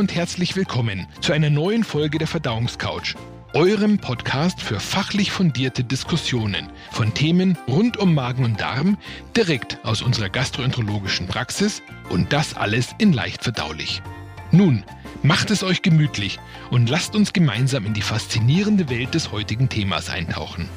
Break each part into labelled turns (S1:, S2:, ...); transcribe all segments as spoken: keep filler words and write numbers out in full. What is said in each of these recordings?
S1: und herzlich willkommen zu einer neuen Folge der Verdauungscouch, eurem Podcast für fachlich fundierte Diskussionen von Themen rund um Magen und Darm, direkt aus unserer gastroenterologischen Praxis und das alles in leicht verdaulich. Nun, macht es euch gemütlich und lasst uns gemeinsam in die faszinierende Welt des heutigen Themas eintauchen.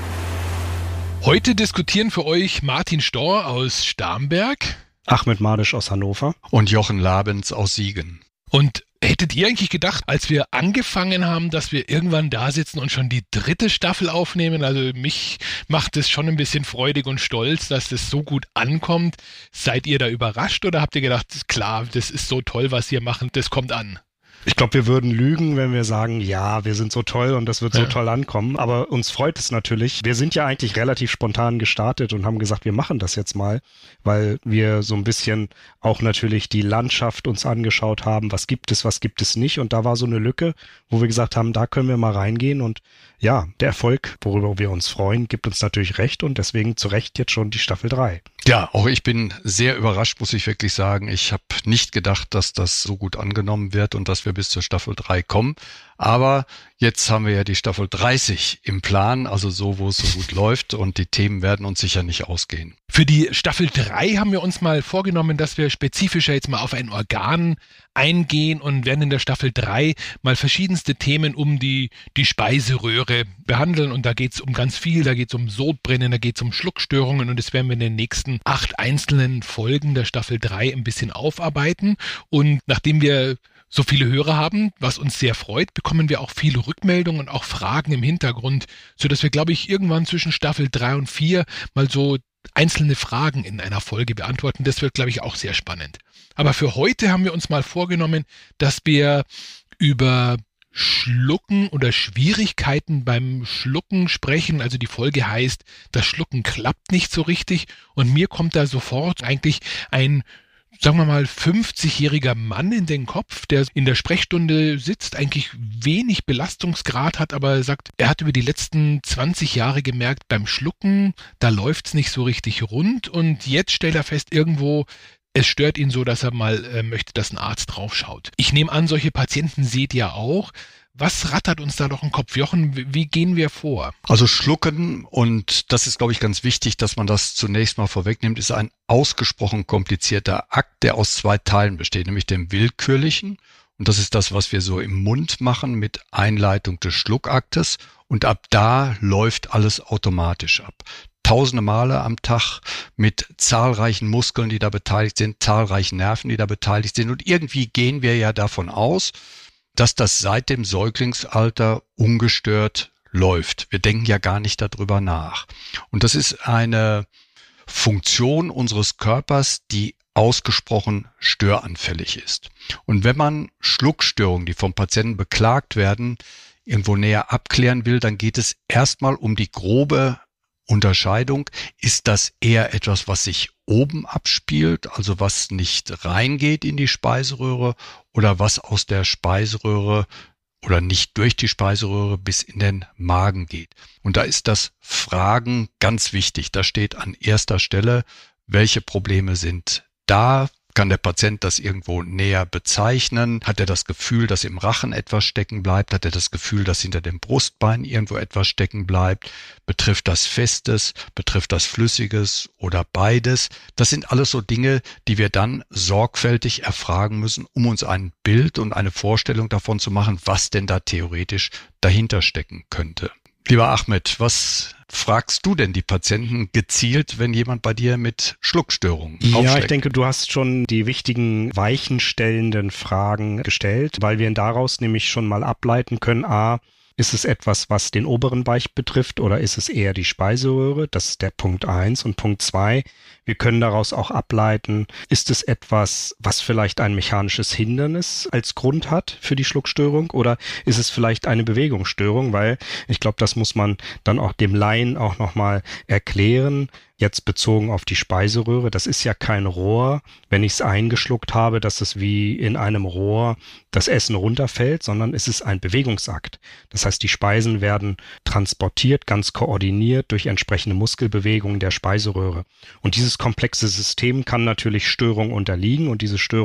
S1: Heute diskutieren für euch Martin Storr aus Starnberg,
S2: Ahmed Madisch aus Hannover
S3: und Jochen Labens aus Siegen.
S1: Und hättet ihr eigentlich gedacht, als wir angefangen haben, dass wir irgendwann da sitzen und schon die dritte Staffel aufnehmen? Also mich macht es schon ein bisschen freudig und stolz, dass das so gut ankommt. Seid ihr da überrascht oder habt ihr gedacht, klar, das ist so toll, was ihr macht, das kommt an?
S2: Ich glaube, wir würden lügen, wenn wir sagen, ja, wir sind so toll und das wird so
S1: ja.
S2: toll ankommen. Aber uns freut es natürlich. Wir sind ja eigentlich relativ spontan gestartet und haben gesagt, wir machen das jetzt mal, weil wir so ein bisschen auch natürlich die Landschaft uns angeschaut haben. Was gibt es, was gibt es nicht? Und da war so eine Lücke, wo wir gesagt haben, da können wir mal reingehen. Und ja, der Erfolg, worüber wir uns freuen, gibt uns natürlich recht und deswegen zu Recht jetzt schon die Staffel drei.
S3: Ja, auch ich bin sehr überrascht, muss ich wirklich sagen. Ich habe nicht gedacht, dass das so gut angenommen wird und dass wir bis zur Staffel drei kommen. Aber jetzt haben wir ja die Staffel dreißig im Plan, also so, wo es so gut läuft und die Themen werden uns sicher nicht ausgehen.
S1: Für die Staffel drei haben wir uns mal vorgenommen, dass wir spezifischer jetzt mal auf ein Organ eingehen und werden in der Staffel drei mal verschiedenste Themen um die, die Speiseröhre behandeln. Und da geht es um ganz viel, da geht es um Sodbrennen, da geht es um Schluckstörungen und das werden wir in den nächsten acht einzelnen Folgen der Staffel drei ein bisschen aufarbeiten. Und nachdem wir so viele Hörer haben, was uns sehr freut, bekommen wir auch viele Rückmeldungen und auch Fragen im Hintergrund, sodass wir, glaube ich, irgendwann zwischen Staffel drei und vier mal so einzelne Fragen in einer Folge beantworten. Das wird, glaube ich, auch sehr spannend. Aber für heute haben wir uns mal vorgenommen, dass wir über Schlucken oder Schwierigkeiten beim Schlucken sprechen. Also die Folge heißt, das Schlucken klappt nicht so richtig. Und mir kommt da sofort eigentlich ein sagen wir mal, fünfzigjähriger Mann in den Kopf, der in der Sprechstunde sitzt, eigentlich wenig Belastungsgrad hat, aber sagt, er hat über die letzten zwanzig Jahre gemerkt, beim Schlucken, da läuft's nicht so richtig rund und jetzt stellt er fest, irgendwo, es stört ihn so, dass er mal äh, möchte, dass ein Arzt draufschaut. Ich nehme an, solche Patienten seht ihr auch. Was rattert uns da doch im Kopf? Jochen, wie gehen wir vor?
S3: Also Schlucken, und das ist, glaube ich, ganz wichtig, dass man das zunächst mal vorwegnimmt, ist ein ausgesprochen komplizierter Akt, der aus zwei Teilen besteht, nämlich dem willkürlichen. Und das ist das, was wir so im Mund machen mit Einleitung des Schluckaktes. Und ab da läuft alles automatisch ab. Tausende Male am Tag mit zahlreichen Muskeln, die da beteiligt sind, zahlreichen Nerven, die da beteiligt sind. Und irgendwie gehen wir ja davon aus, dass das seit dem Säuglingsalter ungestört läuft. Wir denken ja gar nicht darüber nach. Und das ist eine Funktion unseres Körpers, die ausgesprochen störanfällig ist. Und wenn man Schluckstörungen, die vom Patienten beklagt werden, irgendwo näher abklären will, dann geht es erstmal um die grobe Unterscheidung. Ist das eher etwas, was sich oben abspielt, also was nicht reingeht in die Speiseröhre, oder was aus der Speiseröhre oder nicht durch die Speiseröhre bis in den Magen geht? Und da ist das Fragen ganz wichtig. Da steht an erster Stelle, welche Probleme sind da? Kann der Patient das irgendwo näher bezeichnen? Hat er das Gefühl, dass im Rachen etwas stecken bleibt? Hat er das Gefühl, dass hinter dem Brustbein irgendwo etwas stecken bleibt? Betrifft das Festes? Betrifft das Flüssiges oder beides? Das sind alles so Dinge, die wir dann sorgfältig erfragen müssen, um uns ein Bild und eine Vorstellung davon zu machen, was denn da theoretisch dahinter stecken könnte. Lieber Ahmed, was fragst du denn die Patienten gezielt, wenn jemand bei dir mit Schluckstörungen aufschlägt?
S2: Ja, ich denke, du hast schon die wichtigen weichenstellenden Fragen gestellt, weil wir daraus nämlich schon mal ableiten können, a, ist es etwas, was den oberen Bereich betrifft, oder ist es eher die Speiseröhre? Das ist der Punkt eins. Und Punkt zwei, wir können daraus auch ableiten, ist es etwas, was vielleicht ein mechanisches Hindernis als Grund hat für die Schluckstörung, oder ist es vielleicht eine Bewegungsstörung? Weil ich glaube, das muss man dann auch dem Laien auch nochmal erklären. Jetzt bezogen auf die Speiseröhre, das ist ja kein Rohr, wenn ich es eingeschluckt habe, dass es wie in einem Rohr das Essen runterfällt, sondern es ist ein Bewegungsakt. Das heißt, die Speisen werden transportiert, ganz koordiniert durch entsprechende Muskelbewegungen der Speiseröhre. Und dieses komplexe System kann natürlich Störung unterliegen, und diese Störung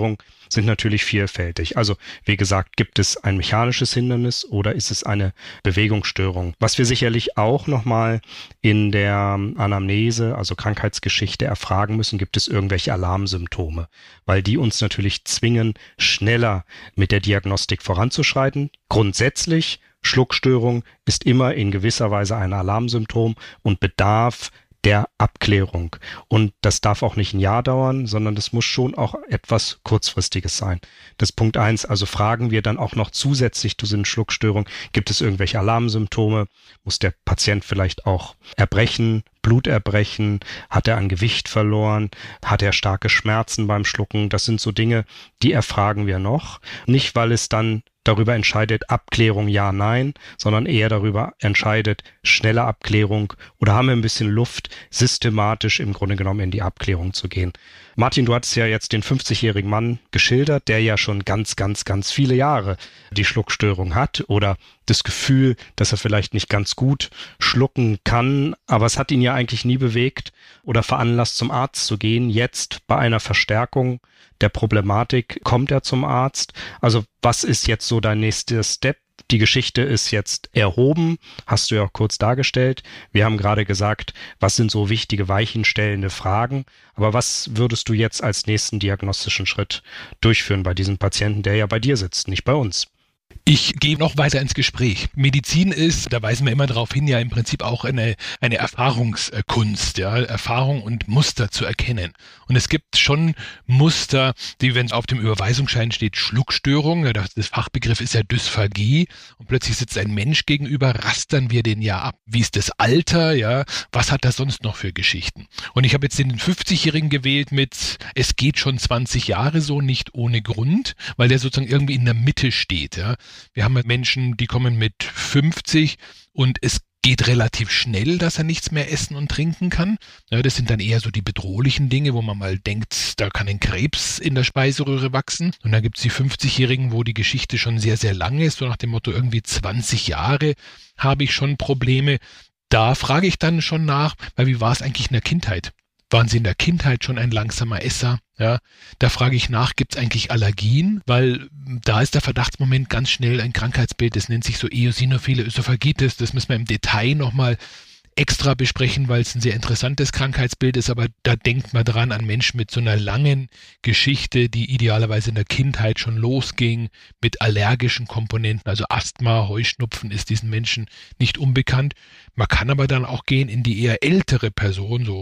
S2: sind natürlich vielfältig. Also wie gesagt, gibt es ein mechanisches Hindernis oder ist es eine Bewegungsstörung? Was wir sicherlich auch nochmal in der Anamnese, also Krankheitsgeschichte, erfragen müssen, gibt es irgendwelche Alarmsymptome, weil die uns natürlich zwingen, schneller mit der Diagnostik voranzuschreiten. Grundsätzlich, Schluckstörung ist immer in gewisser Weise ein Alarmsymptom und bedarf der Abklärung. Und das darf auch nicht ein Jahr dauern, sondern das muss schon auch etwas Kurzfristiges sein. Das Punkt eins, also fragen wir dann auch noch zusätzlich zu den Schluckstörungen, gibt es irgendwelche Alarmsymptome? Muss der Patient vielleicht auch erbrechen, Blut erbrechen? Hat er an Gewicht verloren? Hat er starke Schmerzen beim Schlucken? Das sind so Dinge, die erfragen wir noch. Nicht, weil es dann darüber entscheidet, Abklärung ja, nein, sondern eher darüber entscheidet, schnelle Abklärung oder haben wir ein bisschen Luft, systematisch im Grunde genommen in die Abklärung zu gehen. Martin, du hattest ja jetzt den fünfzigjährigen Mann geschildert, der ja schon ganz, ganz, ganz viele Jahre die Schluckstörung hat oder das Gefühl, dass er vielleicht nicht ganz gut schlucken kann, aber es hat ihn ja eigentlich nie bewegt oder veranlasst, zum Arzt zu gehen. Jetzt bei einer Verstärkung der Problematik kommt er zum Arzt. Also was ist jetzt so dein nächster Step? Die Geschichte ist jetzt erhoben, hast du ja auch kurz dargestellt. Wir haben gerade gesagt, was sind so wichtige weichenstellende Fragen. Aber was würdest du jetzt als nächsten diagnostischen Schritt durchführen bei diesem Patienten, der ja bei dir sitzt, nicht bei uns?
S1: Ich gehe noch weiter ins Gespräch. Medizin ist, da weisen wir immer darauf hin, ja im Prinzip auch eine, eine Erfahrungskunst, ja, Erfahrung und Muster zu erkennen. Und es gibt schon Muster, die, wenn es auf dem Überweisungsschein steht, Schluckstörung, ja, das Fachbegriff ist ja Dysphagie, und plötzlich sitzt ein Mensch gegenüber, rastern wir den ja ab. Wie ist das Alter, ja, was hat er sonst noch für Geschichten? Und ich habe jetzt den fünfzigjährigen gewählt mit, es geht schon zwanzig Jahre so, nicht ohne Grund, weil der sozusagen irgendwie in der Mitte steht, ja. Wir haben Menschen, die kommen mit fünfzig und es geht relativ schnell, dass er nichts mehr essen und trinken kann. Ja, das sind dann eher so die bedrohlichen Dinge, wo man mal denkt, da kann ein Krebs in der Speiseröhre wachsen. Und dann gibt es die fünfzigjährigen, wo die Geschichte schon sehr, sehr lang ist, so nach dem Motto irgendwie zwanzig Jahre habe ich schon Probleme. Da frage ich dann schon nach, weil wie war es eigentlich in der Kindheit? Waren Sie in der Kindheit schon ein langsamer Esser? Ja, da frage ich nach, gibt es eigentlich Allergien? Weil da ist der Verdachtsmoment ganz schnell ein Krankheitsbild, das nennt sich so eosinophile Ösophagitis. Das müssen wir im Detail nochmal extra besprechen, weil es ein sehr interessantes Krankheitsbild ist, aber da denkt man dran an Menschen mit so einer langen Geschichte, die idealerweise in der Kindheit schon losging, mit allergischen Komponenten, also Asthma, Heuschnupfen ist diesen Menschen nicht unbekannt. Man kann aber dann auch gehen in die eher ältere Person, so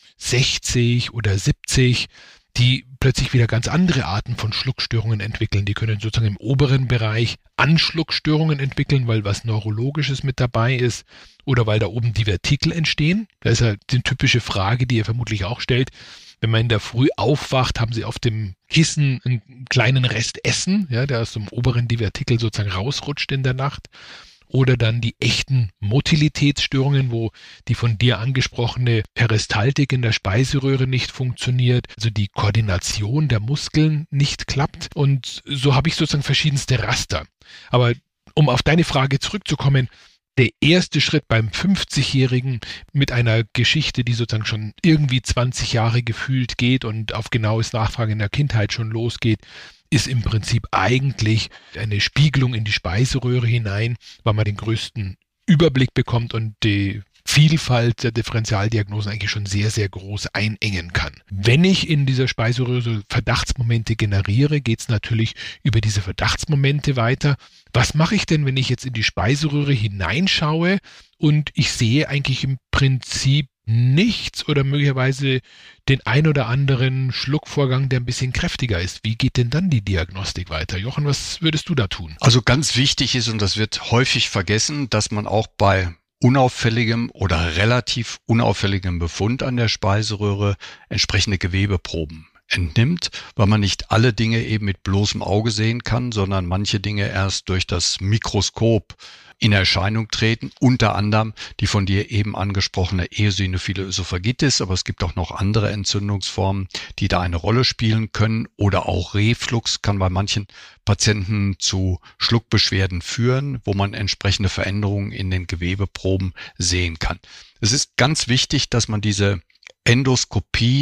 S1: sechzig oder siebzig, die plötzlich wieder ganz andere Arten von Schluckstörungen entwickeln. Die können sozusagen im oberen Bereich Anschluckstörungen entwickeln, weil was Neurologisches mit dabei ist oder weil da oben Divertikel entstehen. Das ist ja die typische Frage, die ihr vermutlich auch stellt. Wenn man in der Früh aufwacht, haben sie auf dem Kissen einen kleinen Rest Essen, ja, der aus dem oberen Divertikel sozusagen rausrutscht in der Nacht. Oder dann die echten Motilitätsstörungen, wo die von dir angesprochene Peristaltik in der Speiseröhre nicht funktioniert, also die Koordination der Muskeln nicht klappt. Und so habe ich sozusagen verschiedenste Raster. Aber um auf deine Frage zurückzukommen, der erste Schritt beim fünfzigjährigen mit einer Geschichte, die sozusagen schon irgendwie zwanzig Jahre gefühlt geht und auf genaues Nachfragen in der Kindheit schon losgeht, ist im Prinzip eigentlich eine Spiegelung in die Speiseröhre hinein, weil man den größten Überblick bekommt und die Vielfalt der Differentialdiagnosen eigentlich schon sehr, sehr groß einengen kann. Wenn ich in dieser Speiseröhre so Verdachtsmomente generiere, geht es natürlich über diese Verdachtsmomente weiter. Was mache ich denn, wenn ich jetzt in die Speiseröhre hineinschaue und ich sehe eigentlich im Prinzip nichts oder möglicherweise den ein oder anderen Schluckvorgang, der ein bisschen kräftiger ist? Wie geht denn dann die Diagnostik weiter? Jochen, was würdest du da tun?
S3: Also ganz wichtig ist, und das wird häufig vergessen, dass man auch bei unauffälligem oder relativ unauffälligem Befund an der Speiseröhre entsprechende Gewebeproben entnimmt, weil man nicht alle Dinge eben mit bloßem Auge sehen kann, sondern manche Dinge erst durch das Mikroskop in Erscheinung treten, unter anderem die von dir eben angesprochene eosinophile Ösophagitis, aber es gibt auch noch andere Entzündungsformen, die da eine Rolle spielen können, oder auch Reflux kann bei manchen Patienten zu Schluckbeschwerden führen, wo man entsprechende Veränderungen in den Gewebeproben sehen kann. Es ist ganz wichtig, dass man diese Endoskopie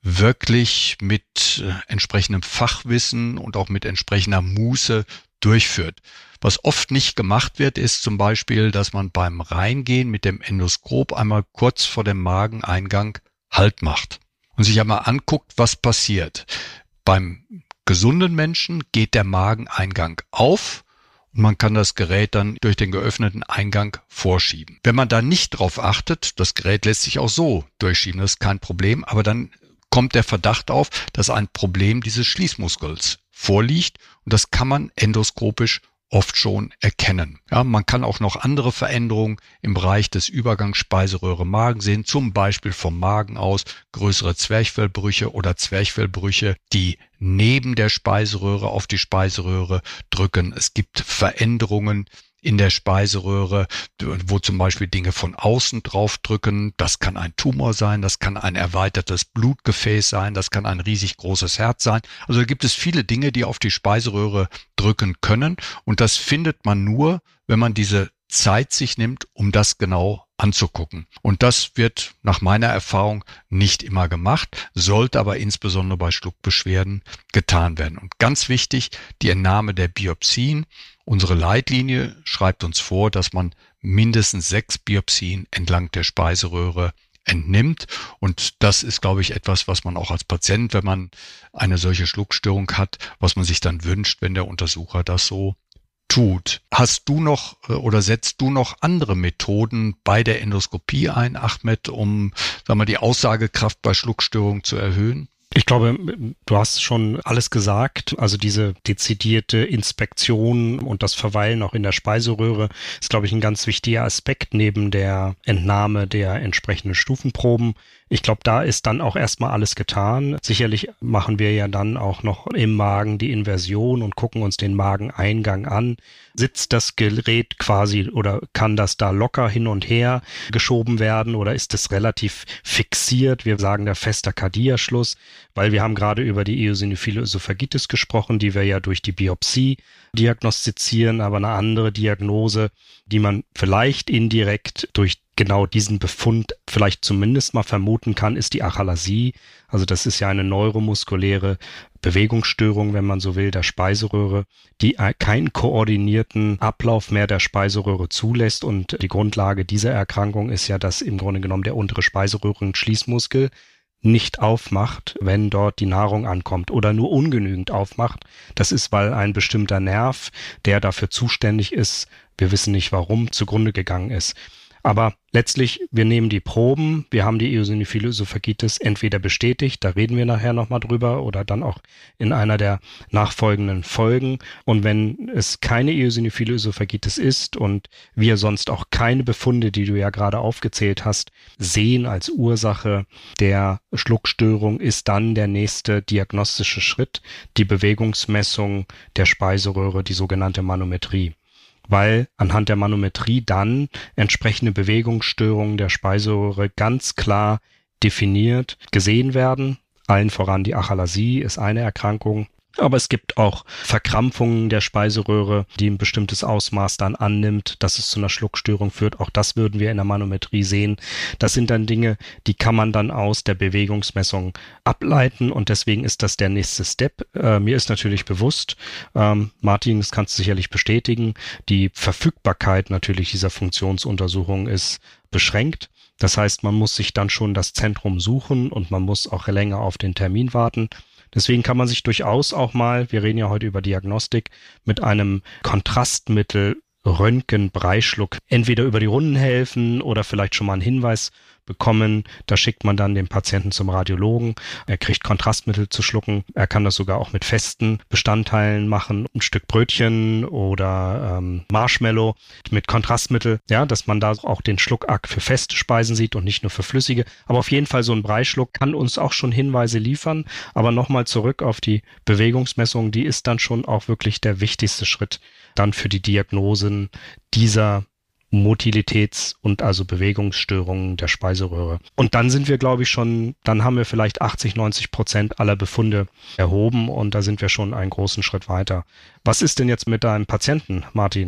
S3: wirklich mit äh, entsprechendem Fachwissen und auch mit entsprechender Muße durchführt. Was oft nicht gemacht wird, ist zum Beispiel, dass man beim Reingehen mit dem Endoskop einmal kurz vor dem Mageneingang Halt macht und sich einmal anguckt, was passiert. Beim gesunden Menschen geht der Mageneingang auf und man kann das Gerät dann durch den geöffneten Eingang vorschieben. Wenn man da nicht drauf achtet, das Gerät lässt sich auch so durchschieben, das ist kein Problem, aber dann kommt der Verdacht auf, dass ein Problem dieses Schließmuskels vorliegt und das kann man endoskopisch oft schon erkennen. Ja, man kann auch noch andere Veränderungen im Bereich des Übergangs Speiseröhre-Magen sehen, zum Beispiel vom Magen aus größere Zwerchfellbrüche oder Zwerchfellbrüche, die neben der Speiseröhre auf die Speiseröhre drücken. Es gibt Veränderungen in der Speiseröhre, wo zum Beispiel Dinge von außen drauf drücken. Das kann ein Tumor sein, das kann ein erweitertes Blutgefäß sein, das kann ein riesig großes Herz sein. Also da gibt es viele Dinge, die auf die Speiseröhre drücken können. Und das findet man nur, wenn man diese Zeit sich nimmt, um das genau anzugucken. Und das wird nach meiner Erfahrung nicht immer gemacht, sollte aber insbesondere bei Schluckbeschwerden getan werden. Und ganz wichtig, die Entnahme der Biopsien. Unsere Leitlinie schreibt uns vor, dass man mindestens sechs Biopsien entlang der Speiseröhre entnimmt. Und das ist, glaube ich, etwas, was man auch als Patient, wenn man eine solche Schluckstörung hat, was man sich dann wünscht, wenn der Untersucher das so tut. Hast du noch oder setzt du noch andere Methoden bei der Endoskopie ein, Ahmed, um, sagen wir, die Aussagekraft bei Schluckstörungen zu erhöhen?
S2: Ich glaube, du hast schon alles gesagt. Also diese dezidierte Inspektion und das Verweilen auch in der Speiseröhre ist, glaube ich, ein ganz wichtiger Aspekt neben der Entnahme der entsprechenden Stufenproben. Ich glaube, da ist dann auch erstmal alles getan. Sicherlich machen wir ja dann auch noch im Magen die Inversion und gucken uns den Mageneingang an. Sitzt das Gerät quasi oder kann das da locker hin und her geschoben werden oder ist es relativ fixiert? Wir sagen da fester Kardiaschluss, weil wir haben gerade über die eosinophile Ösophagitis gesprochen, die wir ja durch die Biopsie diagnostizieren, aber eine andere Diagnose, die man vielleicht indirekt durch genau diesen Befund vielleicht zumindest mal vermuten kann, ist die Achalasie. Also das ist ja eine neuromuskuläre Bewegungsstörung, wenn man so will, der Speiseröhre, die keinen koordinierten Ablauf mehr der Speiseröhre zulässt. Und die Grundlage dieser Erkrankung ist ja, dass im Grunde genommen der untere Speiseröhrenschließmuskel nicht aufmacht, wenn dort die Nahrung ankommt oder nur ungenügend aufmacht. Das ist, weil ein bestimmter Nerv, der dafür zuständig ist, wir wissen nicht warum, zugrunde gegangen ist. Aber letztlich, wir nehmen die Proben, wir haben die eosinophile Ösophagitis entweder bestätigt, da reden wir nachher nochmal drüber, oder dann auch in einer der nachfolgenden Folgen. Und wenn es keine eosinophile Ösophagitis ist und wir sonst auch keine Befunde, die du ja gerade aufgezählt hast, sehen als Ursache der Schluckstörung, ist dann der nächste diagnostische Schritt die Bewegungsmessung der Speiseröhre, die sogenannte Manometrie. Weil anhand der Manometrie dann entsprechende Bewegungsstörungen der Speiseröhre ganz klar definiert gesehen werden. Allen voran die Achalasie ist eine Erkrankung. Aber es gibt auch Verkrampfungen der Speiseröhre, die ein bestimmtes Ausmaß dann annimmt, dass es zu einer Schluckstörung führt. Auch das würden wir in der Manometrie sehen. Das sind dann Dinge, die kann man dann aus der Bewegungsmessung ableiten und deswegen ist das der nächste Step. Äh, mir ist natürlich bewusst, ähm, Martin, das kannst du sicherlich bestätigen, die Verfügbarkeit natürlich dieser Funktionsuntersuchung ist beschränkt. Das heißt, man muss sich dann schon das Zentrum suchen und man muss auch länger auf den Termin warten. Deswegen kann man sich durchaus auch mal, wir reden ja heute über Diagnostik, mit einem Kontrastmittel Röntgen-Breischluck entweder über die Runden helfen oder vielleicht schon mal einen Hinweis bekommen. Da schickt man dann den Patienten zum Radiologen. Er kriegt Kontrastmittel zu schlucken. Er kann das sogar auch mit festen Bestandteilen machen. Ein Stück Brötchen oder ähm, Marshmallow mit Kontrastmittel. Ja, dass man da auch den Schluckakt für feste Speisen sieht und nicht nur für flüssige. Aber auf jeden Fall so ein Breischluck kann uns auch schon Hinweise liefern. Aber nochmal zurück auf die Bewegungsmessung. Die ist dann schon auch wirklich der wichtigste Schritt dann für die Diagnosen dieser Motilitäts- und also Bewegungsstörungen der Speiseröhre. Und dann sind wir, glaube ich, schon, dann haben wir vielleicht achtzig, neunzig Prozent aller Befunde erhoben und da sind wir schon einen großen Schritt weiter. Was ist denn jetzt mit deinem Patienten, Martin?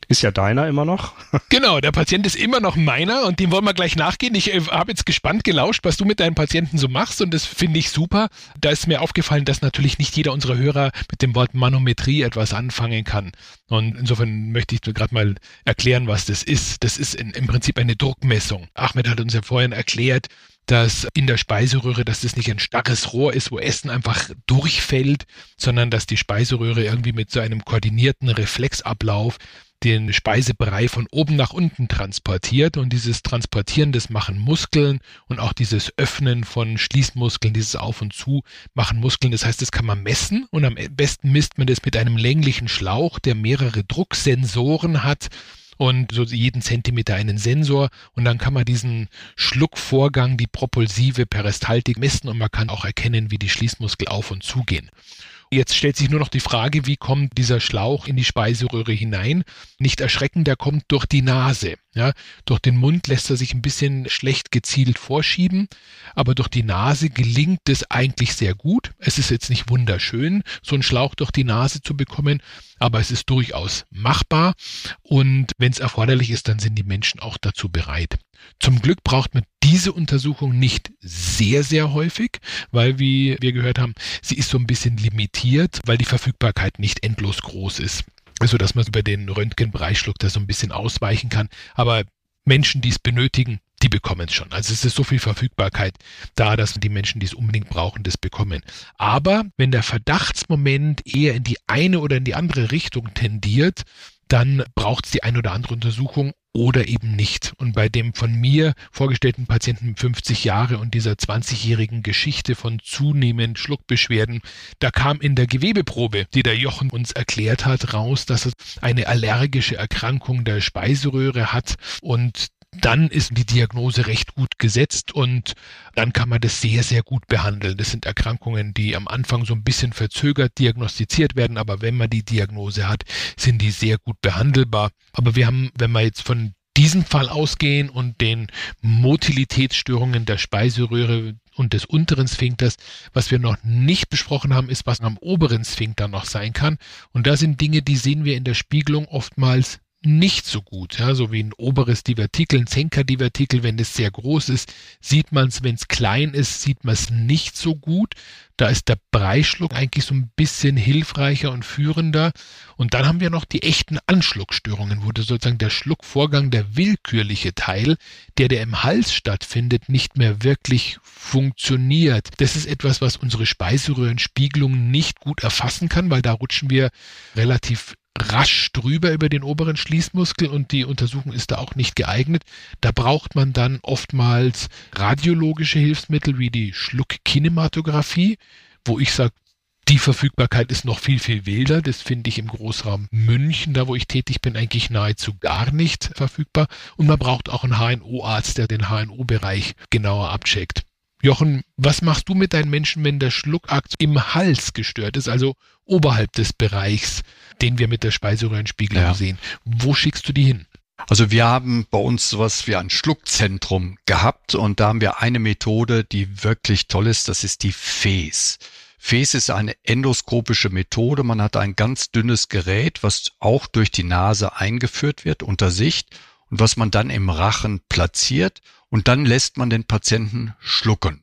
S2: Ist ja deiner immer noch.
S1: Genau, der Patient ist immer noch meiner und dem wollen wir gleich nachgehen. Ich äh, habe jetzt gespannt gelauscht, was du mit deinen Patienten so machst und das finde ich super. Da ist mir aufgefallen, dass natürlich nicht jeder unserer Hörer mit dem Wort Manometrie etwas anfangen kann. Und insofern möchte ich dir gerade mal erklären, was das ist. Das ist in, im Prinzip eine Druckmessung. Ahmed hat uns ja vorhin erklärt, dass in der Speiseröhre, dass das nicht ein starres Rohr ist, wo Essen einfach durchfällt, sondern dass die Speiseröhre irgendwie mit so einem koordinierten Reflexablauf den Speisebrei von oben nach unten transportiert und dieses Transportieren, das machen Muskeln und auch dieses Öffnen von Schließmuskeln, dieses Auf und Zu machen Muskeln. Das heißt, das kann man messen und am besten misst man das mit einem länglichen Schlauch, der mehrere Drucksensoren hat und so jeden Zentimeter einen Sensor und dann kann man diesen Schluckvorgang, die propulsive Peristaltik messen und man kann auch erkennen, wie die Schließmuskel auf und zu gehen. Jetzt stellt sich nur noch die Frage, wie kommt dieser Schlauch in die Speiseröhre hinein? Nicht erschrecken, der kommt durch die Nase. Ja, durch den Mund lässt er sich ein bisschen schlecht gezielt vorschieben, aber durch die Nase gelingt es eigentlich sehr gut. Es ist jetzt nicht wunderschön, so einen Schlauch durch die Nase zu bekommen, aber es ist durchaus machbar und wenn es erforderlich ist, dann sind die Menschen auch dazu bereit. Zum Glück braucht man diese Untersuchung nicht sehr, sehr häufig, weil, wie wir gehört haben, sie ist so ein bisschen limitiert, weil die Verfügbarkeit nicht endlos groß ist. Also, dass man über den Röntgenbreischluck da so ein bisschen ausweichen kann. Aber Menschen, die es benötigen, die bekommen es schon. Also es ist so viel Verfügbarkeit da, dass die Menschen, die es unbedingt brauchen, das bekommen. Aber wenn der Verdachtsmoment eher in die eine oder in die andere Richtung tendiert, dann braucht es die ein oder andere Untersuchung oder eben nicht. Und bei dem von mir vorgestellten Patienten fünfzig Jahre und dieser zwanzigjährigen Geschichte von zunehmend Schluckbeschwerden, da kam in der Gewebeprobe, die der Jochen uns erklärt hat, raus, dass es eine allergische Erkrankung der Speiseröhre hat und dann ist die Diagnose recht gut gesetzt und dann kann man das sehr, sehr gut behandeln. Das sind Erkrankungen, die am Anfang so ein bisschen verzögert diagnostiziert werden, aber wenn man die Diagnose hat, sind die sehr gut behandelbar. Aber wir haben, wenn wir jetzt von diesem Fall ausgehen und den Motilitätsstörungen der Speiseröhre und des unteren Sphinkters, was wir noch nicht besprochen haben, ist, was am oberen Sphinkter noch sein kann. Und da sind Dinge, die sehen wir in der Spiegelung oftmals nicht so gut, ja, so wie ein oberes Divertikel, ein Senkerdivertikel, wenn es sehr groß ist, sieht man es, wenn es klein ist, sieht man es nicht so gut. Da ist der Breischluck eigentlich so ein bisschen hilfreicher und führender. Und dann haben wir noch die echten Anschluckstörungen, wo das sozusagen der Schluckvorgang, der willkürliche Teil, der, der im Hals stattfindet, nicht mehr wirklich funktioniert. Das ist etwas, was unsere Speiseröhrenspiegelung nicht gut erfassen kann, weil da rutschen wir relativ rasch drüber über den oberen Schließmuskel und die Untersuchung ist da auch nicht geeignet. Da braucht man dann oftmals radiologische Hilfsmittel wie die Schluckkinematographie, wo ich sage, die Verfügbarkeit ist noch viel, viel wilder. Das finde ich im Großraum München, da wo ich tätig bin, eigentlich nahezu gar nicht verfügbar. Und man braucht auch einen H N O-Arzt, der den H N O-Bereich genauer abcheckt. Jochen, was machst du mit deinen Menschen, wenn der Schluckakt im Hals gestört ist, also oberhalb des Bereichs, den wir mit der Speiseröhrenspiegelung ja. sehen? Wo schickst du die hin?
S3: Also wir haben bei uns sowas wie ein Schluckzentrum gehabt und da haben wir eine Methode, die wirklich toll ist, das ist die F E S. F E S ist eine endoskopische Methode. Man hat ein ganz dünnes Gerät, was auch durch die Nase eingeführt wird unter Sicht und was man dann im Rachen platziert und dann lässt man den Patienten schlucken.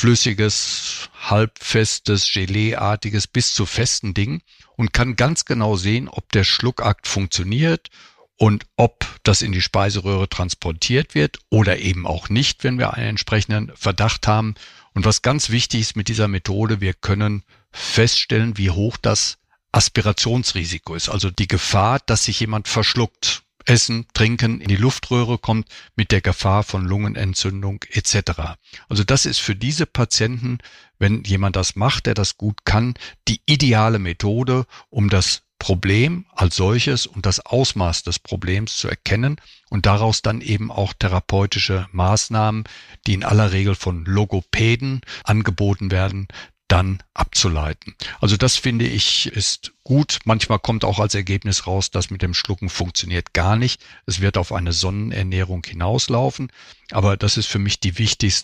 S3: Flüssiges, halbfestes, Geleeartiges bis zu festen Dingen und kann ganz genau sehen, ob der Schluckakt funktioniert und ob das in die Speiseröhre transportiert wird oder eben auch nicht, wenn wir einen entsprechenden Verdacht haben. Und was ganz wichtig ist mit dieser Methode, wir können feststellen, wie hoch das Aspirationsrisiko ist, also die Gefahr, dass sich jemand verschluckt. Essen, Trinken in die Luftröhre kommt mit der Gefahr von Lungenentzündung et cetera. Also das ist für diese Patienten, wenn jemand das macht, der das gut kann, die ideale Methode, um das Problem als solches und das Ausmaß des Problems zu erkennen und daraus dann eben auch therapeutische Maßnahmen, die in aller Regel von Logopäden angeboten werden, dann abzuleiten. Also das finde ich ist gut. Manchmal kommt auch als Ergebnis raus, dass mit dem Schlucken funktioniert gar nicht. Es wird auf eine Sonnenernährung hinauslaufen. Aber das ist für mich die wichtigste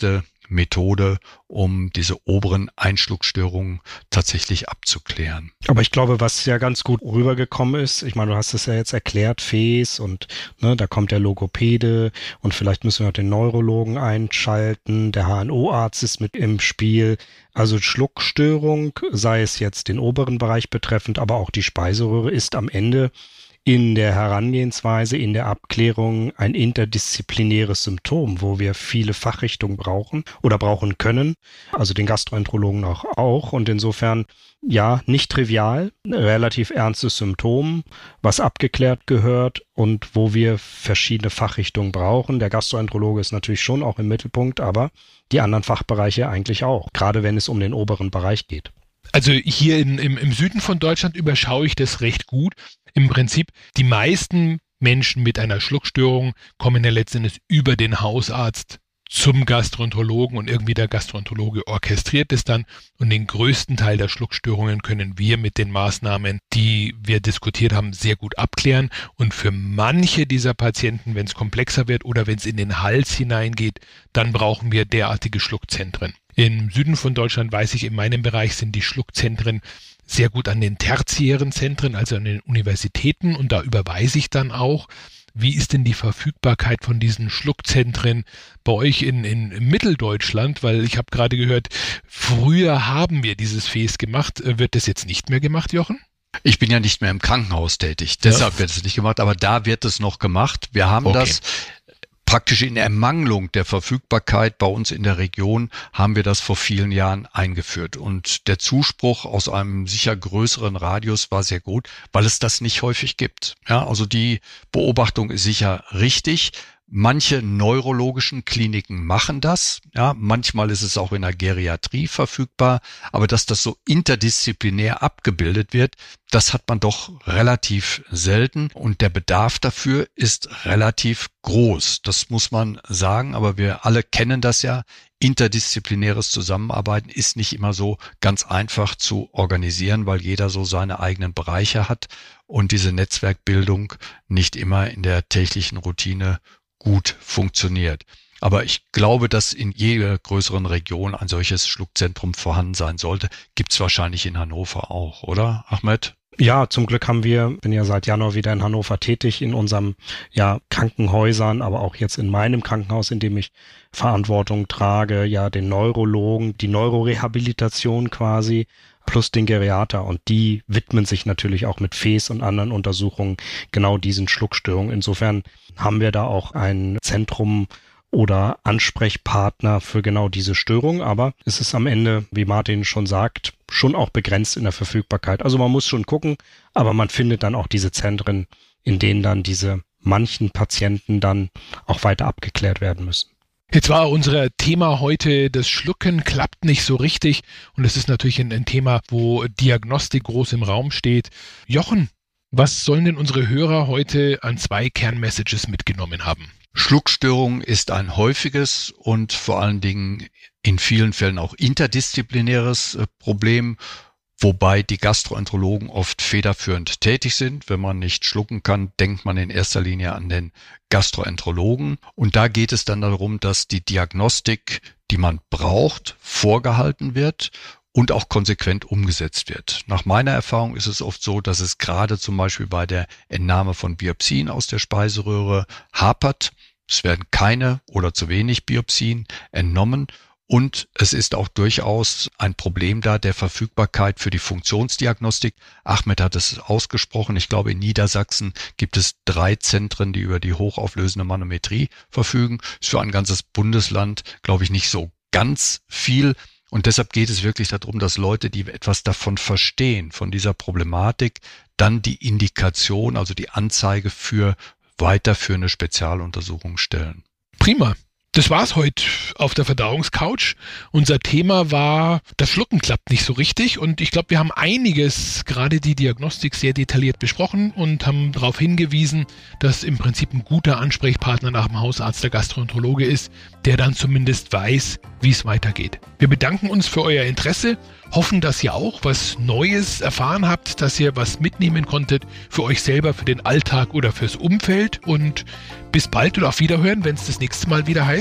S3: Methode, um diese oberen Einschluckstörungen tatsächlich abzuklären.
S2: Aber ich glaube, was ja ganz gut rübergekommen ist, ich meine, du hast es ja jetzt erklärt, F E S und ne, da kommt der Logopäde und vielleicht müssen wir auch den Neurologen einschalten, der H N O-Arzt ist mit im Spiel. Also Schluckstörung, sei es jetzt den oberen Bereich betreffend, aber auch die Speiseröhre ist am Ende in der Herangehensweise, in der Abklärung ein interdisziplinäres Symptom, wo wir viele Fachrichtungen brauchen oder brauchen können, also den Gastroenterologen auch, auch. Und insofern, ja, nicht trivial, relativ ernstes Symptom, was abgeklärt gehört und wo wir verschiedene Fachrichtungen brauchen. Der Gastroenterologe ist natürlich schon auch im Mittelpunkt, aber die anderen Fachbereiche eigentlich auch, gerade wenn es um den oberen Bereich geht.
S1: Also hier in, im, im Süden von Deutschland überschaue ich das recht gut. Im Prinzip, die meisten Menschen mit einer Schluckstörung kommen ja letztendlich über den Hausarzt zum Gastroenterologen und irgendwie der Gastroenterologe orchestriert es dann und den größten Teil der Schluckstörungen können wir mit den Maßnahmen, die wir diskutiert haben, sehr gut abklären und für manche dieser Patienten, wenn es komplexer wird oder wenn es in den Hals hineingeht, dann brauchen wir derartige Schluckzentren. Im Süden von Deutschland weiß ich, in meinem Bereich sind die Schluckzentren sehr gut an den tertiären Zentren, also an den Universitäten und da überweise ich dann auch. Wie ist denn die Verfügbarkeit von diesen Schluckzentren bei euch in, in Mitteldeutschland? Weil ich habe gerade gehört, früher haben wir dieses F E S gemacht. Wird das jetzt nicht mehr gemacht, Jochen?
S3: Ich bin ja nicht mehr im Krankenhaus tätig, deshalb ja. wird es nicht gemacht, aber da wird es noch gemacht. Wir haben okay. das praktisch in Ermangelung der Verfügbarkeit bei uns in der Region haben wir das vor vielen Jahren eingeführt. Und der Zuspruch aus einem sicher größeren Radius war sehr gut, weil es das nicht häufig gibt. Ja, also die Beobachtung ist sicher richtig. Manche neurologischen Kliniken machen das. Ja, manchmal ist es auch in der Geriatrie verfügbar. Aber dass das so interdisziplinär abgebildet wird, das hat man doch relativ selten. Und der Bedarf dafür ist relativ groß. Das muss man sagen. Aber wir alle kennen das ja. Interdisziplinäres Zusammenarbeiten ist nicht immer so ganz einfach zu organisieren, weil jeder so seine eigenen Bereiche hat und diese Netzwerkbildung nicht immer in der täglichen Routine gut funktioniert. Aber ich glaube, dass in jeder größeren Region ein solches Schluckzentrum vorhanden sein sollte. Gibt es wahrscheinlich in Hannover auch, oder, Ahmed?
S2: Ja, zum Glück haben wir, bin ja seit Januar wieder in Hannover tätig, in unserem ja Krankenhäusern, aber auch jetzt in meinem Krankenhaus, in dem ich Verantwortung trage, ja den Neurologen, die Neurorehabilitation quasi, plus den Geriater und die widmen sich natürlich auch mit F E S und anderen Untersuchungen genau diesen Schluckstörungen. Insofern haben wir da auch ein Zentrum oder Ansprechpartner für genau diese Störung, aber es ist am Ende, wie Martin schon sagt, schon auch begrenzt in der Verfügbarkeit. Also man muss schon gucken, aber man findet dann auch diese Zentren, in denen dann diese manchen Patienten dann auch weiter abgeklärt werden müssen.
S1: Jetzt war unser Thema heute, das Schlucken klappt nicht so richtig und es ist natürlich ein, ein Thema, wo Diagnostik groß im Raum steht. Jochen, was sollen denn unsere Hörer heute an zwei Kernmessages mitgenommen haben?
S3: Schluckstörung ist ein häufiges und vor allen Dingen in vielen Fällen auch interdisziplinäres Problem, wobei die Gastroenterologen oft federführend tätig sind. Wenn man nicht schlucken kann, denkt man in erster Linie an den Gastroenterologen. Und da geht es dann darum, dass die Diagnostik, die man braucht, vorgehalten wird und auch konsequent umgesetzt wird. Nach meiner Erfahrung ist es oft so, dass es gerade zum Beispiel bei der Entnahme von Biopsien aus der Speiseröhre hapert. Es werden keine oder zu wenig Biopsien entnommen. Und es ist auch durchaus ein Problem da der Verfügbarkeit für die Funktionsdiagnostik. Ahmed hat es ausgesprochen. Ich glaube, in Niedersachsen gibt es drei Zentren, die über die hochauflösende Manometrie verfügen. Ist für ein ganzes Bundesland, glaube ich, nicht so ganz viel. Und deshalb geht es wirklich darum, dass Leute, die etwas davon verstehen, von dieser Problematik, dann die Indikation, also die Anzeige für weiterführende Spezialuntersuchungen stellen.
S1: Prima. Das war's heute auf der Verdauungscouch. Unser Thema war, das Schlucken klappt nicht so richtig und ich glaube, wir haben einiges, gerade die Diagnostik, sehr detailliert besprochen und haben darauf hingewiesen, dass im Prinzip ein guter Ansprechpartner nach dem Hausarzt der Gastroenterologe ist, der dann zumindest weiß, wie es weitergeht. Wir bedanken uns für euer Interesse, hoffen, dass ihr auch was Neues erfahren habt, dass ihr was mitnehmen konntet für euch selber, für den Alltag oder fürs Umfeld und bis bald und auf Wiederhören, wenn es das nächste Mal wieder heißt.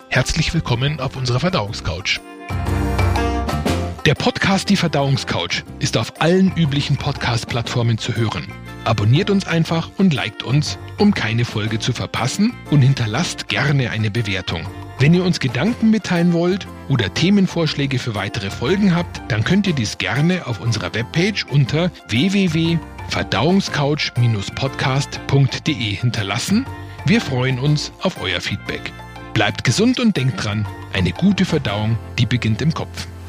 S1: Herzlich willkommen auf unserer Verdauungscouch. Der Podcast Die Verdauungscouch ist auf allen üblichen Podcast-Plattformen zu hören. Abonniert uns einfach und liked uns, um keine Folge zu verpassen, und hinterlasst gerne eine Bewertung. Wenn ihr uns Gedanken mitteilen wollt oder Themenvorschläge für weitere Folgen habt, dann könnt ihr dies gerne auf unserer Webpage unter w w w punkt verdauungscouch Bindestrich podcast punkt d e hinterlassen. Wir freuen uns auf euer Feedback. Bleibt gesund und denkt dran, eine gute Verdauung, die beginnt im Kopf.